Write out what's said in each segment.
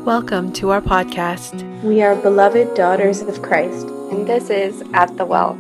Welcome to our podcast. We are beloved daughters of Christ. And this is At the Well.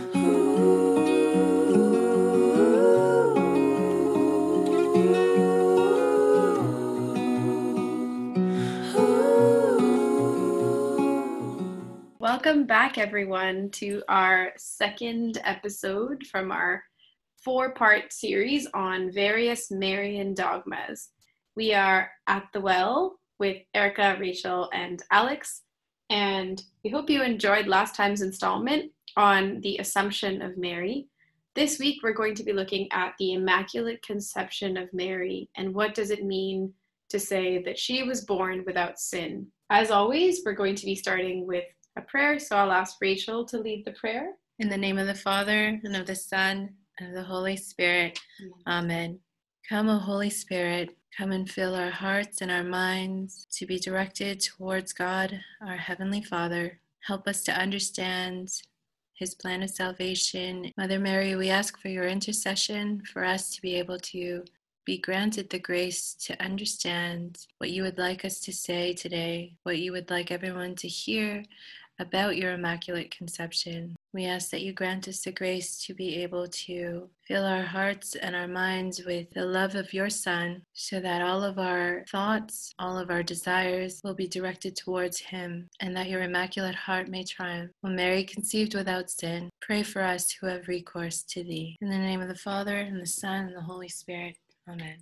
Welcome back, everyone, to our second episode from our four-part series on various Marian dogmas. We are At the Well with Erica, Rachel, and Alex, and we hope you enjoyed last time's installment on the Assumption of Mary. This week, we're going to be looking at the Immaculate Conception of Mary, and what does it mean to say that she was born without sin. As always, we're going to be starting with a prayer, so I'll ask Rachel to lead the prayer. In the name of the Father, and of the Son, and of the Holy Spirit. Amen. Come, O Holy Spirit, come and fill our hearts and our minds to be directed towards God, our Heavenly Father. Help us to understand His plan of salvation. Mother Mary, we ask for your intercession for us to be able to be granted the grace to understand what you would like us to say today, what you would like everyone to hear about your Immaculate Conception. We ask that you grant us the grace to be able to fill our hearts and our minds with the love of your Son, so that all of our thoughts, all of our desires will be directed towards Him, and that your Immaculate Heart may triumph. O Mary, conceived without sin, pray for us who have recourse to thee. In the name of the Father, and the Son, and the Holy Spirit. Amen.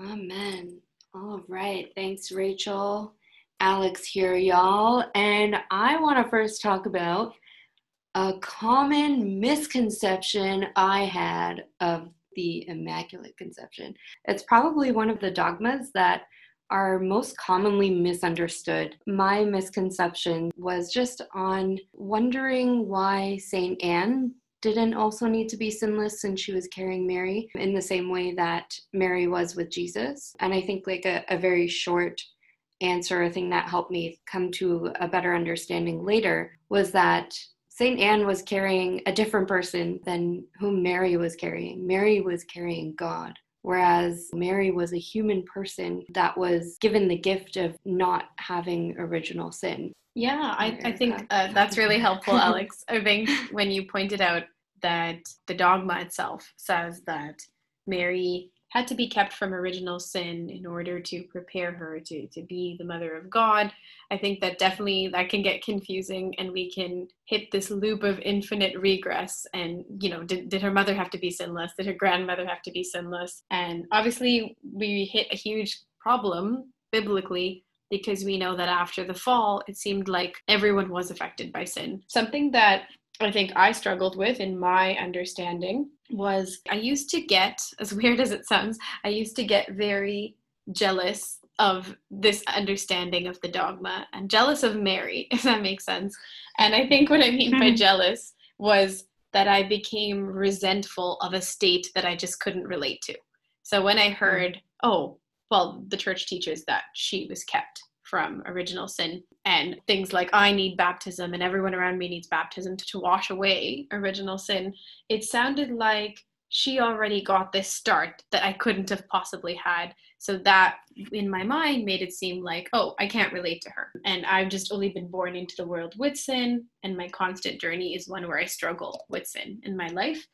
Amen. All right. Thanks, Rachel. Alex here, y'all. And I want to first talk about a common misconception I had of the Immaculate Conception. It's probably one of the dogmas that are most commonly misunderstood. My misconception was just on wondering why Saint Anne didn't also need to be sinless since she was carrying Mary in the same way that Mary was with Jesus. And I think like a very short answer, a thing that helped me come to a better understanding later, was that Saint Anne was carrying a different person than whom Mary was carrying. Mary was carrying God, whereas Mary was a human person that was given the gift of not having original sin. Yeah, I think that's really helpful, Alex. I think when you pointed out that the dogma itself says that Mary had to be kept from original sin in order to prepare her to be the mother of God, I think that definitely that can get confusing, and we can hit this loop of infinite regress. And, you know, did her mother have to be sinless? Did her grandmother have to be sinless? And obviously we hit a huge problem biblically, because we know that after the fall, it seemed like everyone was affected by sin. Something that I think I struggled with in my understanding was I used to get, as weird as it sounds, I used to get very jealous of this understanding of the dogma, and jealous of Mary, if that makes sense. And I think what I mean by jealous was that I became resentful of a state that I just couldn't relate to. So when I heard, oh, well, the church teaches that she was kept from original sin, and things like I need baptism and everyone around me needs baptism to wash away original sin, it sounded like she already got this start that I couldn't have possibly had. So that, in my mind, made it seem like, oh, I can't relate to her. And I've just only been born into the world with sin, and my constant journey is one where I struggle with sin in my life.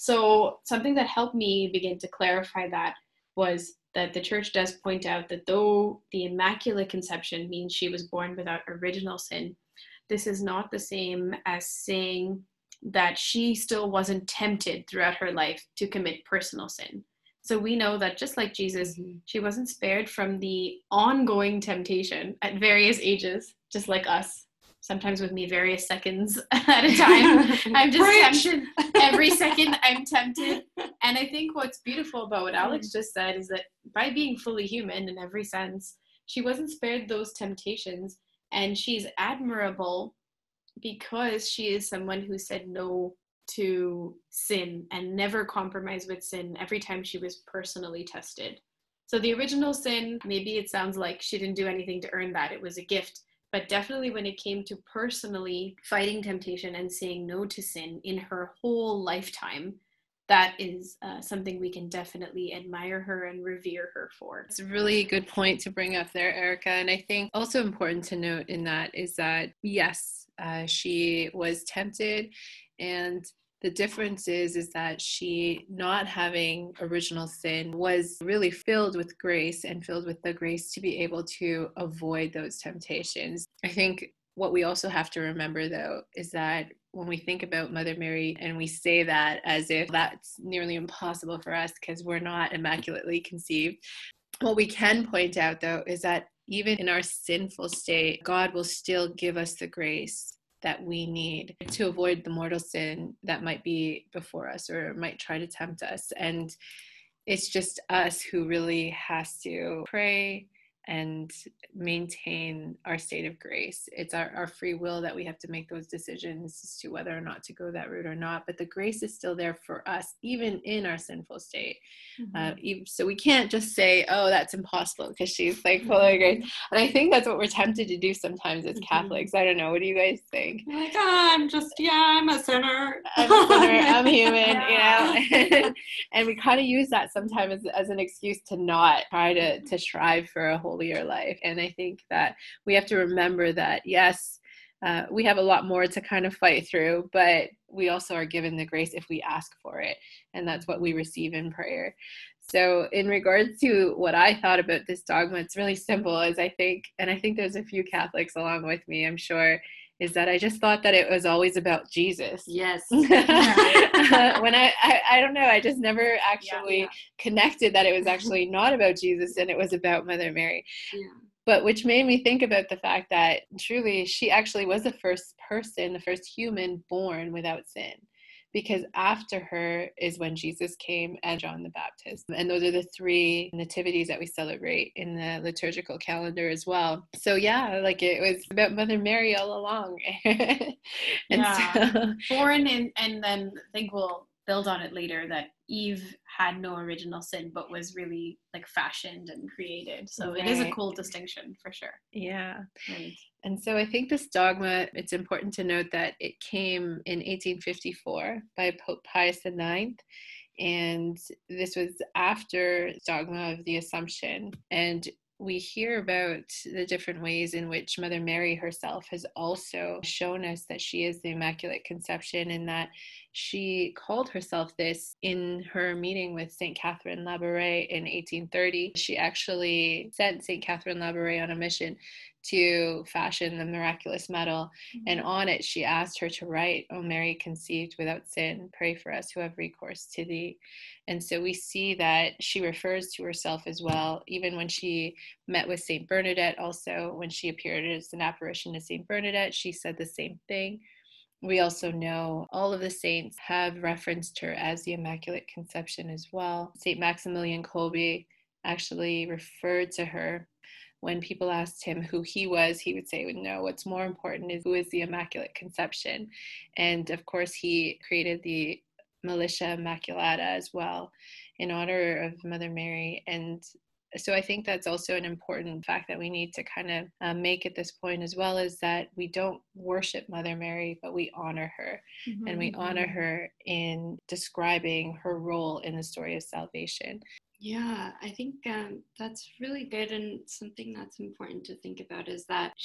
So something that helped me begin to clarify that was that the church does point out that though the Immaculate Conception means she was born without original sin, this is not the same as saying that she still wasn't tempted throughout her life to commit personal sin. So we know that just like Jesus, she wasn't spared from the ongoing temptation at various ages, just like us. Sometimes with me, various seconds at a time. I'm just tempted. Every second I'm tempted. And I think what's beautiful about what Alex just said is that by being fully human in every sense, she wasn't spared those temptations. And she's admirable because she is someone who said no to sin and never compromised with sin every time she was personally tested. So the original sin, maybe it sounds like she didn't do anything to earn that. It was a gift. But definitely when it came to personally fighting temptation and saying no to sin in her whole lifetime, that is something we can definitely admire her and revere her for. It's a really good point to bring up there, Erica. And I think also important to note in that is that, yes, she was tempted, and the difference is that she, not having original sin, was really filled with grace and filled with the grace to be able to avoid those temptations. I think what we also have to remember, though, is that when we think about Mother Mary, and we say that as if that's nearly impossible for us because we're not immaculately conceived, what we can point out, though, is that even in our sinful state, God will still give us the grace that we need to avoid the mortal sin that might be before us or might try to tempt us. And it's just us who really has to pray and maintain our state of grace. It's our free will that we have to make those decisions as to whether or not to go that route or not. But the grace is still there for us, even in our sinful state. So we can't just say, oh, that's impossible because she's like full of grace. And I think that's what we're tempted to do sometimes as Catholics. I don't know. What do you guys think? Like, oh, I'm a sinner. I'm a sinner. I'm human, you know? And we kind of use that sometimes as an excuse to not try to strive for a holier life. And I think that we have to remember that, yes, we have a lot more to kind of fight through, but we also are given the grace if we ask for it. And that's what we receive in prayer. So in regards to what I thought about this dogma, it's really simple, and I think there's a few Catholics along with me, I'm sure, is that I just thought that it was always about Jesus. Yes. When I don't know, I just never actually connected that it was actually not about Jesus and it was about Mother Mary. Yeah. But which made me think about the fact that truly she actually was the first human born without sin. Because after her is when Jesus came and John the Baptist. And those are the 3 nativities that we celebrate in the liturgical calendar as well. So yeah, like it was about Mother Mary all along. Born in, and then I think we'll build on it later that Eve had no original sin, but was really like fashioned and created. So It is a cool distinction for sure. Yeah. Right. And so I think this dogma, it's important to note that it came in 1854 by Pope Pius IX. And this was after dogma of the Assumption. And we hear about the different ways in which Mother Mary herself has also shown us that she is the Immaculate Conception, and that she called herself this in her meeting with St. Catherine Labouré in 1830. She actually sent St. Catherine Labouré on a mission to fashion the miraculous medal. And on it, she asked her to write, "O Mary conceived without sin, pray for us who have recourse to thee." And so we see that she refers to herself as well, even when she met with St. Bernadette. Also, when she appeared as an apparition to St. Bernadette, she said the same thing. We also know all of the saints have referenced her as the Immaculate Conception as well. St. Maximilian Kolbe actually referred to her. When people asked him who he was, he would say, no, what's more important is who is the Immaculate Conception. And of course, he created the Militia Immaculata as well in honor of Mother Mary. And so I think that's also an important fact that we need to kind of make at this point as well, is that we don't worship Mother Mary, but we honor her. And we honor her in describing her role in the story of salvation. Yeah, I think that's really good, and something that's important to think about is that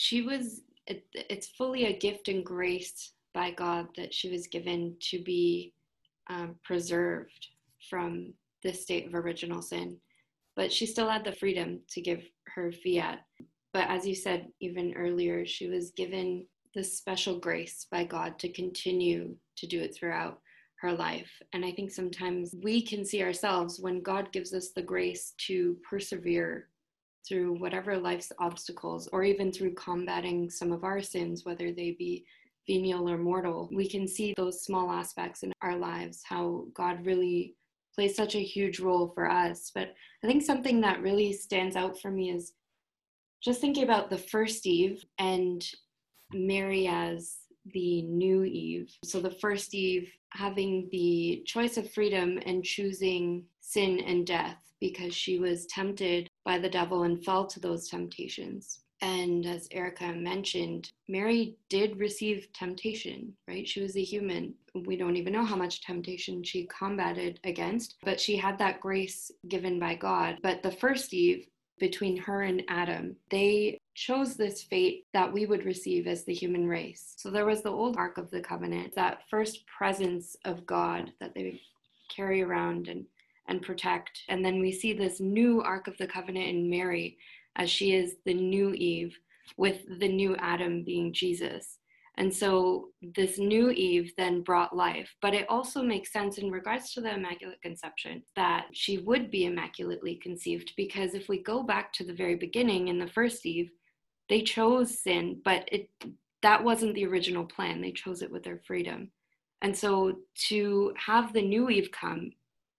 it's fully a gift and grace by God that she was given to be preserved from this state of original sin. But she still had the freedom to give her fiat. But as you said even earlier, she was given this special grace by God to continue to do it throughout her life. And I think sometimes we can see ourselves when God gives us the grace to persevere through whatever life's obstacles, or even through combating some of our sins, whether they be venial or mortal. We can see those small aspects in our lives, how God really plays such a huge role for us. But I think something that really stands out for me is just thinking about the first Eve and Mary as the new Eve. So the first Eve having the choice of freedom and choosing sin and death because she was tempted by the devil and fell to those temptations. And as Erica mentioned, Mary did receive temptation, right? She was a human. We don't even know how much temptation she combated against, but she had that grace given by God. But the first Eve, between her and Adam, they chose this fate that we would receive as the human race. So there was the old Ark of the Covenant, that first presence of God that they carry around and protect. And then we see this new Ark of the Covenant in Mary, as she is the new Eve, with the new Adam being Jesus. And so this new Eve then brought life. But it also makes sense in regards to the Immaculate Conception that she would be immaculately conceived, because if we go back to the very beginning in the first Eve, they chose sin, but that wasn't the original plan. They chose it with their freedom. And so to have the new Eve come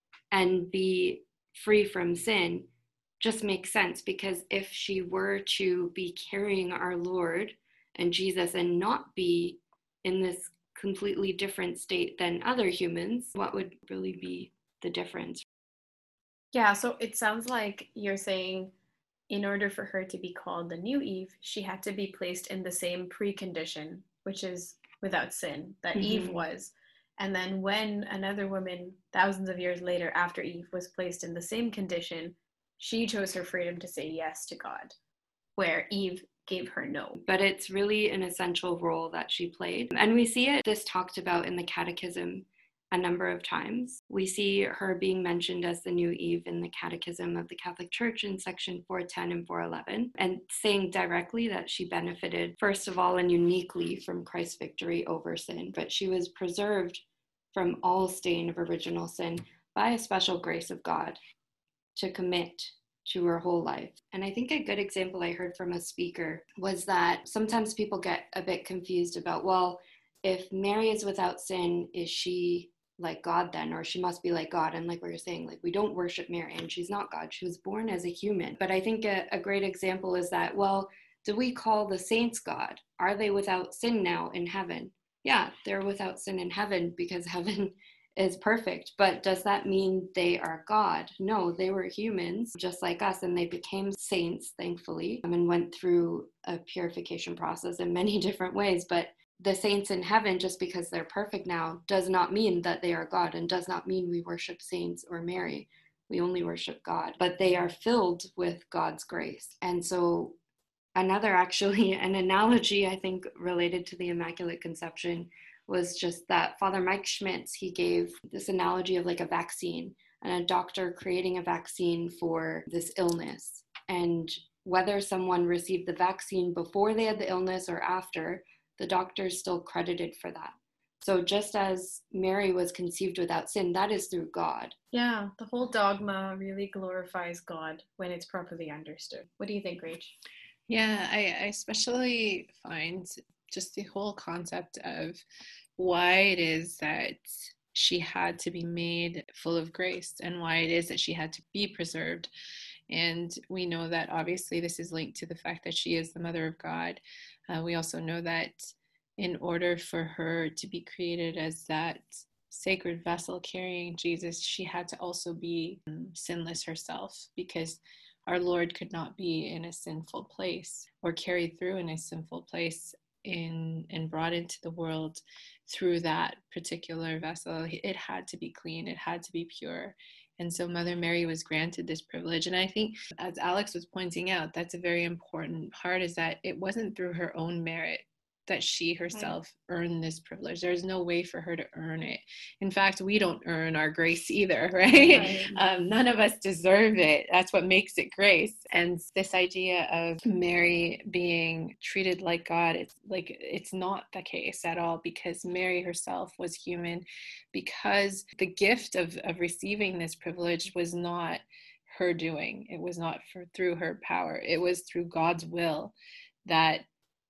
and be free from sin just makes sense, because if she were to be carrying our Lord and Jesus and not be in this completely different state than other humans, what would really be the difference? Yeah, so it sounds like you're saying in order for her to be called the new Eve, she had to be placed in the same precondition, which is without sin, that Eve was. And then when another woman, thousands of years later after Eve, was placed in the same condition, she chose her freedom to say yes to God, where Eve gave her no. But it's really an essential role that she played. And we see this talked about in the Catechism a number of times. We see her being mentioned as the new Eve in the Catechism of the Catholic Church in section 410 and 411, and saying directly that she benefited, first of all and uniquely, from Christ's victory over sin, but she was preserved from all stain of original sin by a special grace of God to commit to her whole life. And I think a good example I heard from a speaker was that sometimes people get a bit confused about, well, if Mary is without sin, is she like God then? Or she must be like God. And like what you're saying, like we don't worship Mary and she's not God. She was born as a human. But I think a great example is that, well, do we call the saints God? Are they without sin now in heaven? Yeah, they're without sin in heaven because heaven is perfect. But does that mean they are God? No, they were humans just like us, and they became saints, thankfully, and went through a purification process in many different ways. But the saints in heaven, just because they're perfect now, does not mean that they are God, and does not mean we worship saints or Mary. We only worship God, but they are filled with God's grace. And so another, actually, an analogy I think related to the Immaculate Conception was just that Father Mike Schmitz, he gave this analogy of like a vaccine and a doctor creating a vaccine for this illness. And whether someone received the vaccine before they had the illness or after, the doctor is still credited for that. So just as Mary was conceived without sin, that is through God. Yeah, the whole dogma really glorifies God when it's properly understood. What do you think, Rach? Yeah, I especially find just the whole concept of why it is that she had to be made full of grace and why it is that she had to be preserved. And we know that obviously this is linked to the fact that she is the mother of God. We also know that in order for her to be created as that sacred vessel carrying Jesus, she had to also be sinless herself, because our Lord could not be in a sinful place or carried through in a sinful place and brought into the world through that particular vessel. It had to be clean. It had to be pure. And so Mother Mary was granted this privilege. And I think, as Alex was pointing out, that's a very important part, is that it wasn't through her own merit that she herself earned this privilege. There's no way for her to earn it. In fact, we don't earn our grace either, right? None of us deserve it. That's what makes it grace. And this idea of Mary being treated like God, it's not the case at all, because Mary herself was human, because the gift of receiving this privilege was not her doing. It was not through her power. It was through God's will, that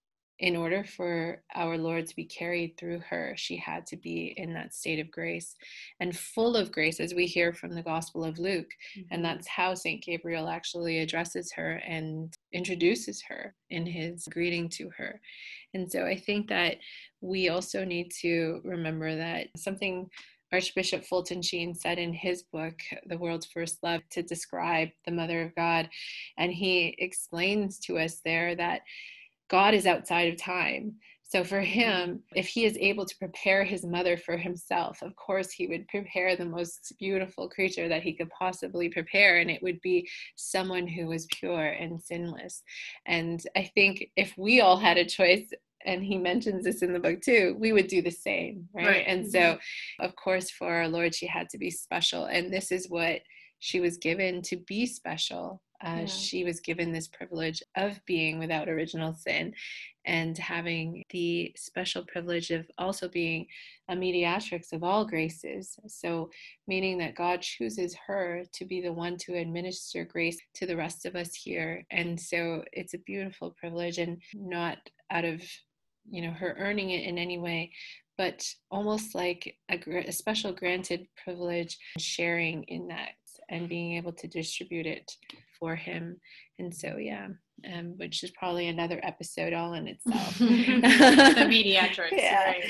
in order for our Lord to be carried through her, she had to be in that state of grace and full of grace, as we hear from the Gospel of Luke. And that's how St. Gabriel actually addresses her and introduces her in his greeting to her. And so I think that we also need to remember that something Archbishop Fulton Sheen said in his book, The World's First Love, to describe the Mother of God. And he explains to us there that God is outside of time. So for him, if he is able to prepare his mother for himself, of course he would prepare the most beautiful creature that he could possibly prepare, and it would be someone who was pure and sinless. And I think if we all had a choice, and he mentions this in the book too, we would do the same, right? And so, of course, for our Lord, she had to be special. And this is what she was given, to be special. She was given this privilege of being without original sin, and having the special privilege of also being a mediatrix of all graces. So meaning that God chooses her to be the one to administer grace to the rest of us here. And so it's a beautiful privilege, and not out of, her earning it in any way, but almost like a special granted privilege, sharing in that and being able to distribute it for him. And so, which is probably another episode all in itself. The mediatrix, right?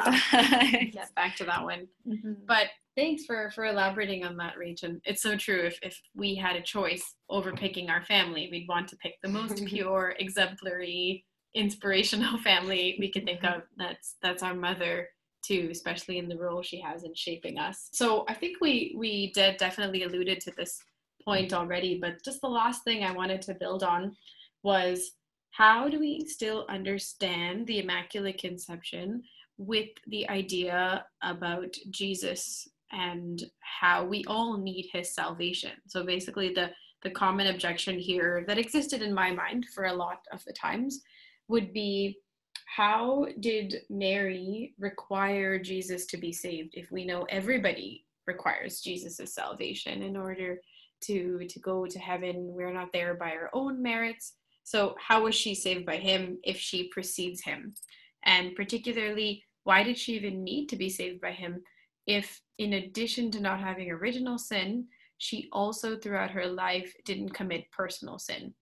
Yes, back to that one. But thanks for elaborating on that, Rachel. It's so true. If we had a choice over picking our family, we'd want to pick the most pure, exemplary, inspirational family we could think of. That's our mother too, especially in the role she has in shaping us. So I think we did definitely alluded to this point already, but just the last thing I wanted to build on was, how do we still understand the Immaculate Conception with the idea about Jesus and how we all need his salvation? So basically the common objection here that existed in my mind for a lot of the times would be, how did Mary require Jesus to be saved if we know everybody requires Jesus' salvation in order to go to heaven? We're not there by our own merits. So how was she saved by him if she precedes him? And particularly, why did she even need to be saved by him if, in addition to not having original sin, she also throughout her life didn't commit personal sin?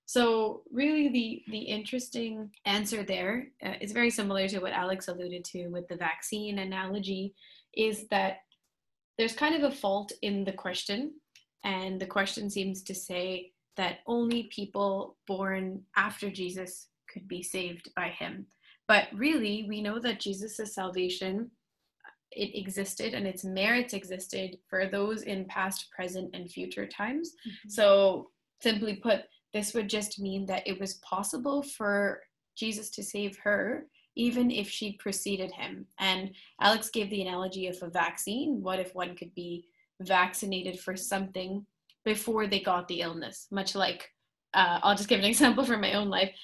So really the interesting answer there is very similar to what Alex alluded to with the vaccine analogy, is that there's kind of a fault in the question. And the question seems to say that only people born after Jesus could be saved by him. But really, we know that Jesus' salvation, it existed and its merits existed for those in past, present, and future times. So simply put, this would just mean that it was possible for Jesus to save her, even if she preceded him. And Alex gave the analogy of a vaccine. What if one could be vaccinated for something before they got the illness? Much like, I'll just give an example from my own life.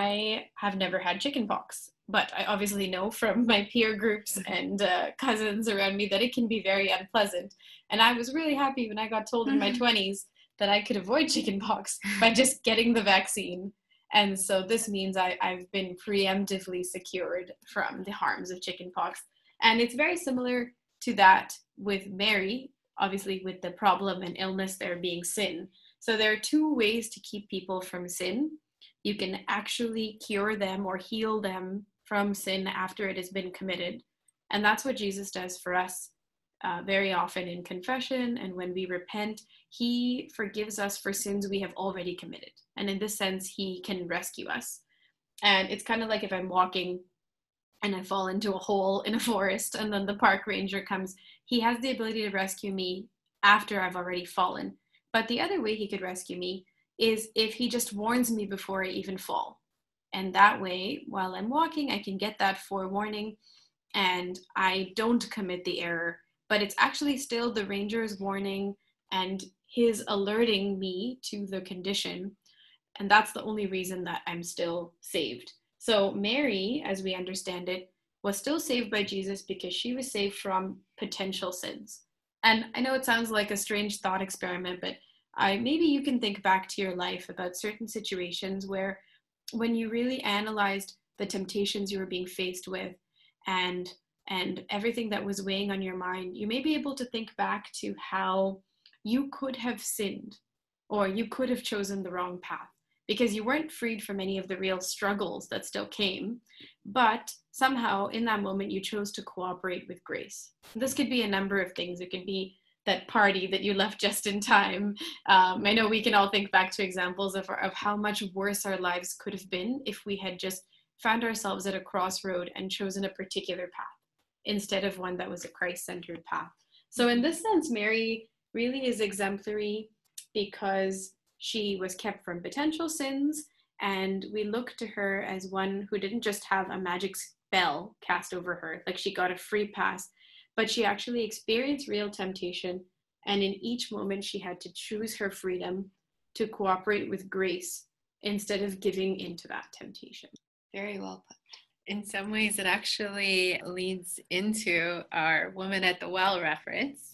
I have never had chickenpox, but I obviously know from my peer groups and cousins around me that it can be very unpleasant. And I was really happy when I got told in my 20s that I could avoid chickenpox by just getting the vaccine. And so this means I've been preemptively secured from the harms of chickenpox. And it's very similar to that with Mary, obviously with the problem and illness there being sin. So there are two ways to keep people from sin. You can actually cure them or heal them from sin after it has been committed. And that's what Jesus does for us very often in confession. And when we repent, he forgives us for sins we have already committed. And in this sense, he can rescue us. And it's kind of like if I'm walking and I fall into a hole in a forest and then the park ranger comes, he has the ability to rescue me after I've already fallen. But the other way he could rescue me is if he just warns me before I even fall. And that way, while I'm walking, I can get that forewarning and I don't commit the error. But it's actually still the ranger's warning and his alerting me to the condition. And that's the only reason that I'm still saved. So Mary, as we understand it, was still saved by Jesus because she was saved from potential sins. And I know it sounds like a strange thought experiment, but maybe you can think back to your life about certain situations where when you really analyzed the temptations you were being faced with and everything that was weighing on your mind, you may be able to think back to how you could have sinned or you could have chosen the wrong path. because you weren't freed from any of the real struggles that still came, but somehow in that moment you chose to cooperate with grace. This could be a number of things. It could be that party that you left just in time. I know we can all think back to examples of how much worse our lives could have been if we had just found ourselves at a crossroad and chosen a particular path instead of one that was a Christ-centered path. So in this sense, Mary really is exemplary because she was kept from potential sins, and we look to her as one who didn't just have a magic spell cast over her, like she got a free pass, but she actually experienced real temptation, and in each moment she had to choose her freedom to cooperate with grace instead of giving into that temptation. Very well put. In some ways, it actually leads into our woman at the well reference.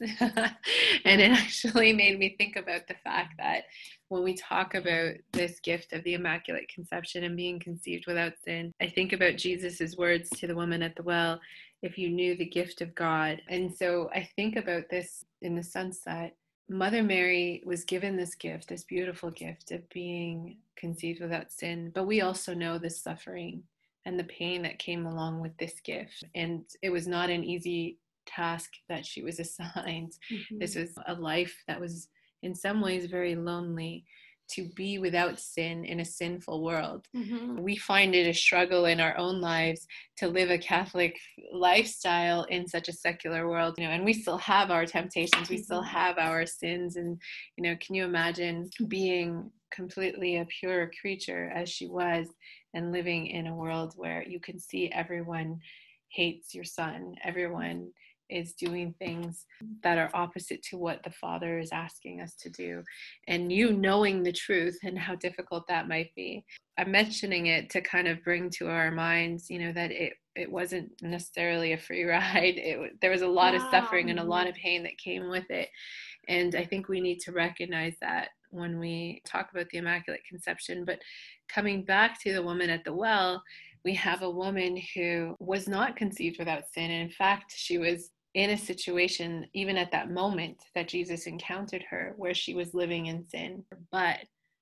And it actually made me think about the fact that when we talk about this gift of the Immaculate Conception and being conceived without sin, I think about Jesus's words to the woman at the well, if you knew the gift of God. And so I think about this in the sense that Mother Mary was given this gift, this beautiful gift of being conceived without sin, but we also know the suffering and the pain that came along with this gift. And it was not an easy task that she was assigned. Mm-hmm. This was a life that was in some ways very lonely, to be without sin in a sinful world. Mm-hmm. We find it a struggle in our own lives to live a Catholic lifestyle in such a secular world, and we still have our temptations, we still have our sins. And, can you imagine being completely a pure creature as she was and living in a world where you can see everyone hates your son, everyone is doing things that are opposite to what the Father is asking us to do, and you knowing the truth and how difficult that might be. I'm mentioning it to kind of bring to our minds, that it wasn't necessarily a free ride. There was a lot of suffering and a lot of pain that came with it. And I think we need to recognize that when we talk about the Immaculate Conception. But coming back to the woman at the well, we have a woman who was not conceived without sin. And in fact, she was in a situation, even at that moment that Jesus encountered her, where she was living in sin. But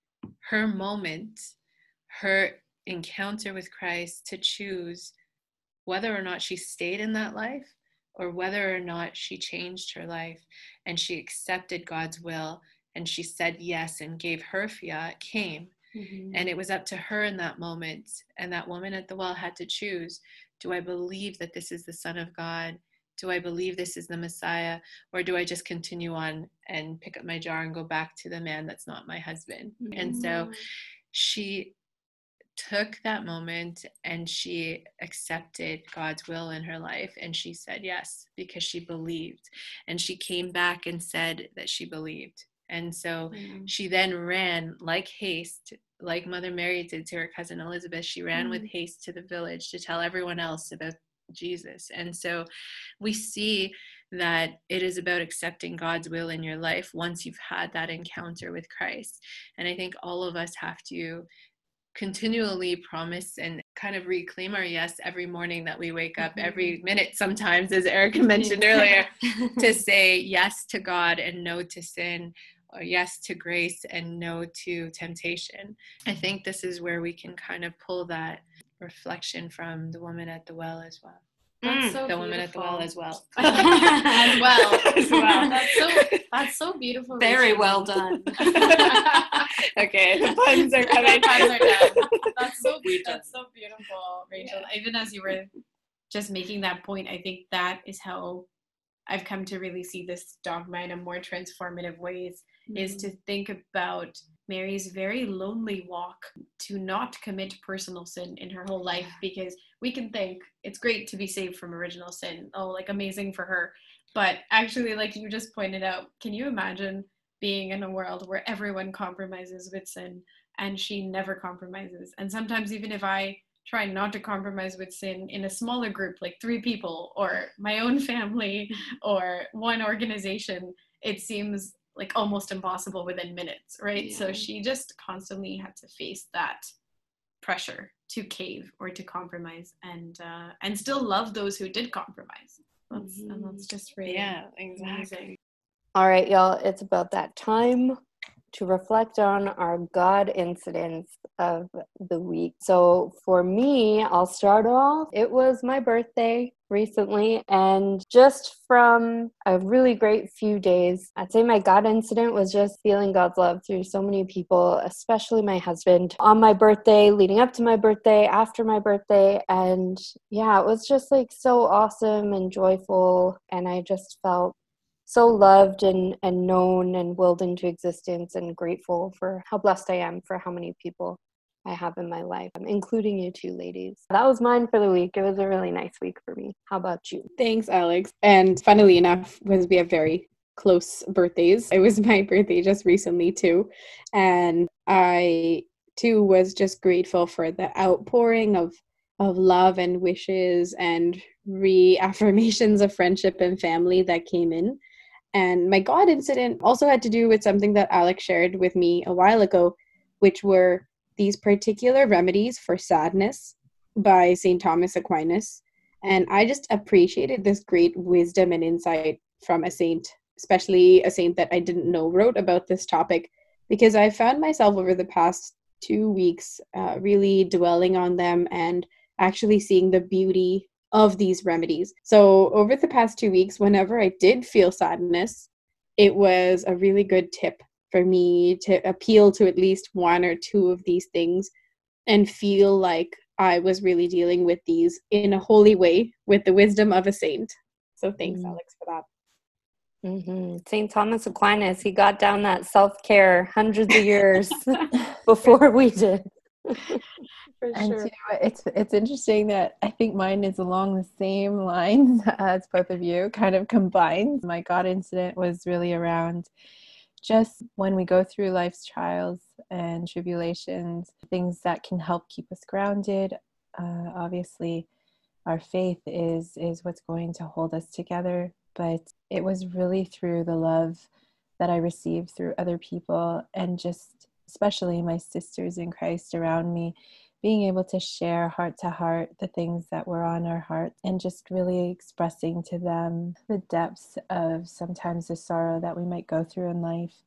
her moment, her encounter with Christ, to choose whether or not she stayed in that life or whether or not she changed her life and she accepted God's will and she said yes and gave her fiat, came. Mm-hmm. And it was up to her in that moment. And that woman at the well had to choose, do I believe that this is the Son of God? Do I believe this is the Messiah? Or do I just continue on and pick up my jar and go back to the man that's not my husband? Mm-hmm. And so she took that moment and she accepted God's will in her life, and she said yes because she believed. And she came back and said that she believed. And so she then ran like haste, like Mother Mary did to her cousin Elizabeth. She ran with haste to the village to tell everyone else about Jesus. And so we see that it is about accepting God's will in your life once you've had that encounter with Christ. And I think all of us have to continually promise and kind of reclaim our yes every morning that we wake up, every minute sometimes, as Erica mentioned earlier, to say yes to God and no to sin, or yes to grace and no to temptation. I think this is where we can kind of pull that reflection from the woman at the well as well. That's so the woman at the well as well. as well. That's so beautiful. Very well done. Okay, the puns are coming. That's so beautiful, Rachel. Yeah. Even as you were just making that point, I think that is how I've come to really see this dogma in a more transformative ways, is to think about Mary's very lonely walk to not commit personal sin in her whole life, because we can think it's great to be saved from original sin. Oh, like amazing for her. But actually, like you just pointed out, can you imagine being in a world where everyone compromises with sin and she never compromises? And sometimes even if I try not to compromise with sin in a smaller group, like 3 people or my own family or one organization, it seems like almost impossible within minutes, right? Yeah. So she just constantly had to face that pressure to cave or to compromise, and still love those who did compromise. And that's just really exactly. amazing. All right, y'all, it's about that time to reflect on our God incidents of the week. So for me, I'll start off. It was my birthday recently, and just from a really great few days, I'd say my God incident was just feeling God's love through so many people, especially my husband, on my birthday, leading up to my birthday, after my birthday. And yeah, it was just like so awesome and joyful, and I just felt so loved and known and willed into existence, and grateful for how blessed I am for how many people I have in my life, including you two ladies. That was mine for the week. It was a really nice week for me. How about you? Thanks, Alex. And funnily enough, because we have very close birthdays, it was my birthday just recently too. And I too was just grateful for the outpouring of love and wishes and reaffirmations of friendship and family that came in. And my God incident also had to do with something that Alex shared with me a while ago, which were these particular remedies for sadness by St. Thomas Aquinas. And I just appreciated this great wisdom and insight from a saint, especially a saint that I didn't know wrote about this topic, because I found myself over the past 2 weeks really dwelling on them and actually seeing the beauty of these remedies. So over the past 2 weeks, whenever I did feel sadness, it was a really good tip for me to appeal to at least one or two of these things and feel like I was really dealing with these in a holy way with the wisdom of a saint. So thanks, Alex, for that. St. Thomas Aquinas, he got down that self-care hundreds of years before we did. For sure. It's interesting that I think mine is along the same lines as both of you, kind of combined. My God incident was really around just when we go through life's trials and tribulations, things that can help keep us grounded. Obviously, our faith is what's going to hold us together, but it was really through the love that I received through other people, and just especially my sisters in Christ around me, being able to share heart to heart the things that were on our hearts, and just really expressing to them the depths of sometimes the sorrow that we might go through in life,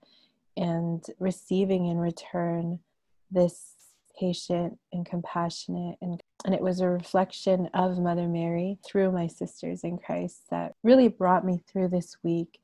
and receiving in return this patient and compassionate, and it was a reflection of Mother Mary through my sisters in Christ that really brought me through this week.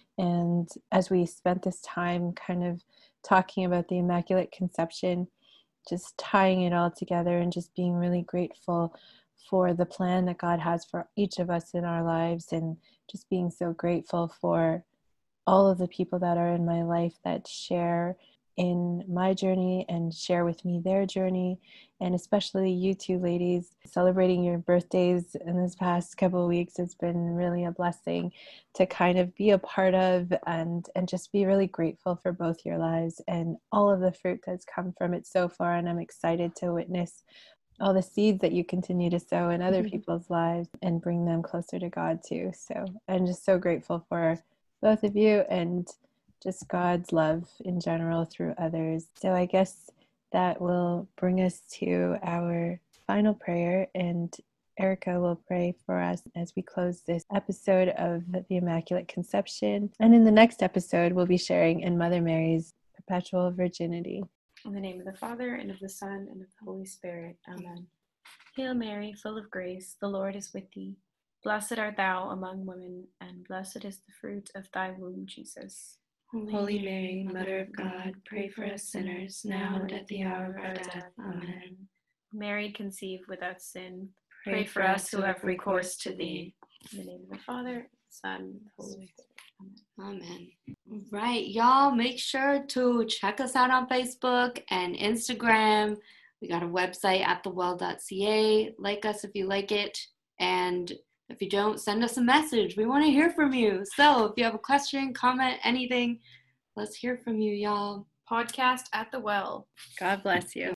And as we spent this time kind of talking about the Immaculate Conception, just tying it all together and just being really grateful for the plan that God has for each of us in our lives, and just being so grateful for all of the people that are in my life that share in my journey and share with me their journey, and especially you two ladies celebrating your birthdays in this past couple of weeks. It's been really a blessing to kind of be a part of, and just be really grateful for both your lives and all of the fruit that's come from it so far. And I'm excited to witness all the seeds that you continue to sow in other people's lives and bring them closer to God too. So I'm just so grateful for both of you, and just God's love in general through others. So I guess that will bring us to our final prayer, and Erica will pray for us as we close this episode of the Immaculate Conception. And in the next episode, we'll be sharing in Mother Mary's perpetual virginity. In the name of the Father, and of the Son, and of the Holy Spirit. Amen. Hail Mary, full of grace, the Lord is with thee. Blessed art thou among women, and blessed is the fruit of thy womb, Jesus. Holy Mary, Mother of God, pray for us sinners, now and at the hour of our death. Amen. Mary, conceived without sin, pray for us who have recourse to thee. In the name of the Father, Son, and the Holy Spirit. Amen. Right, y'all, make sure to check us out on Facebook and Instagram. We got a website at thewell.ca. Like us if you like it, and if you don't, send us a message. We want to hear from you. So if you have a question, comment, anything, let's hear from you, y'all. Podcast at the Well. God bless you.